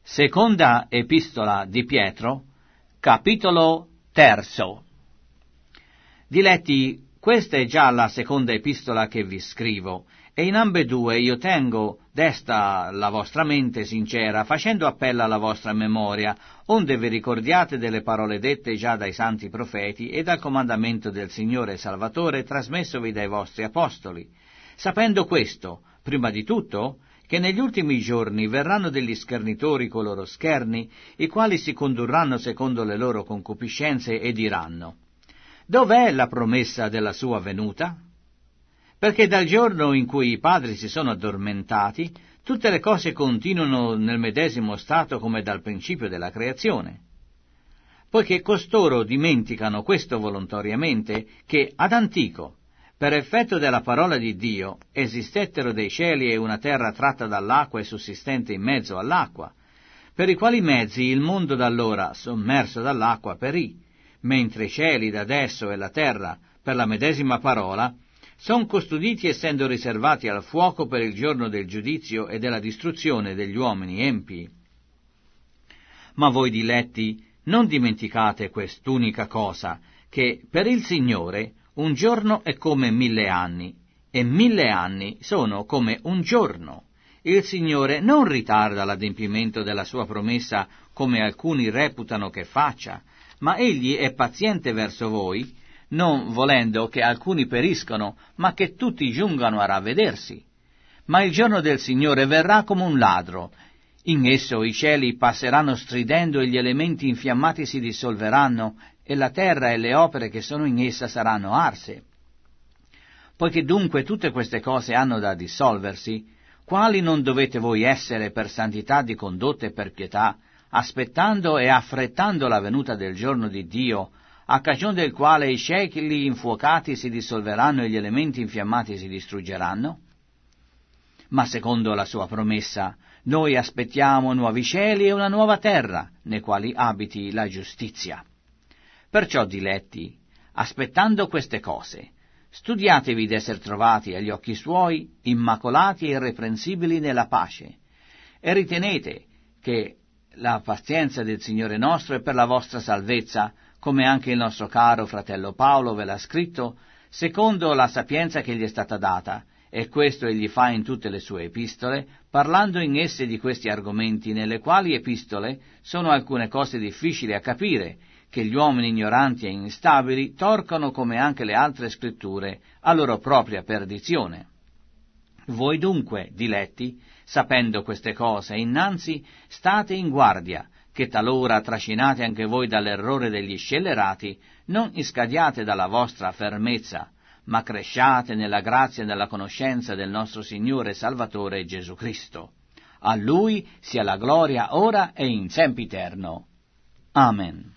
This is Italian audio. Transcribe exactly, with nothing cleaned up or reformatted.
Seconda epistola di Pietro, capitolo terzo. Diletti, questa è già la seconda epistola che vi scrivo, e in ambedue io tengo desta la vostra mente sincera, facendo appello alla vostra memoria, onde vi ricordiate delle parole dette già dai santi profeti e dal comandamento del Signore Salvatore trasmessovi dai vostri apostoli, sapendo questo, prima di tutto, che negli ultimi giorni verranno degli schernitori con loro scherni, i quali si condurranno secondo le loro concupiscenze e diranno: dov'è la promessa della sua venuta? Perché dal giorno in cui i padri si sono addormentati, tutte le cose continuano nel medesimo stato come dal principio della creazione. Poiché costoro dimenticano questo volontariamente, che ad antico, per effetto della parola di Dio, esistettero dei cieli e una terra tratta dall'acqua e sussistente in mezzo all'acqua, per i quali mezzi il mondo d'allora, sommerso dall'acqua, perì, mentre i cieli d'adesso e la terra, per la medesima parola, son custoditi essendo riservati al fuoco per il giorno del giudizio e della distruzione degli uomini empii. Ma voi diletti, non dimenticate quest'unica cosa, che per il Signore un giorno è come mille anni, e mille anni sono come un giorno. Il Signore non ritarda l'adempimento della sua promessa, come alcuni reputano che faccia, ma Egli è paziente verso voi, non volendo che alcuni periscano, ma che tutti giungano a ravvedersi. Ma il giorno del Signore verrà come un ladro. In esso i cieli passeranno stridendo e gli elementi infiammati si dissolveranno, e la terra e le opere che sono in essa saranno arse. Poiché dunque tutte queste cose hanno da dissolversi, quali non dovete voi essere per santità di condotta e per pietà, aspettando e affrettando la venuta del giorno di Dio, a cagione del quale i secoli infuocati si dissolveranno e gli elementi infiammati si distruggeranno? Ma secondo la sua promessa, noi aspettiamo nuovi cieli e una nuova terra, nei quali abiti la giustizia. Perciò, diletti, aspettando queste cose, studiatevi d'esser trovati agli occhi suoi, immacolati e irreprensibili nella pace, e ritenete che la pazienza del Signore nostro è per la vostra salvezza, come anche il nostro caro fratello Paolo ve l'ha scritto, secondo la sapienza che gli è stata data, e questo egli fa in tutte le sue epistole, parlando in esse di questi argomenti, nelle quali epistole sono alcune cose difficili a capire, che gli uomini ignoranti e instabili torcono come anche le altre scritture a loro propria perdizione. Voi dunque, diletti, sapendo queste cose, innanzi state in guardia, che talora trascinate anche voi dall'errore degli scellerati, non iscadiate dalla vostra fermezza, ma cresciate nella grazia e nella conoscenza del nostro Signore e Salvatore Gesù Cristo. A Lui sia la gloria ora e in sempiterno. Amen.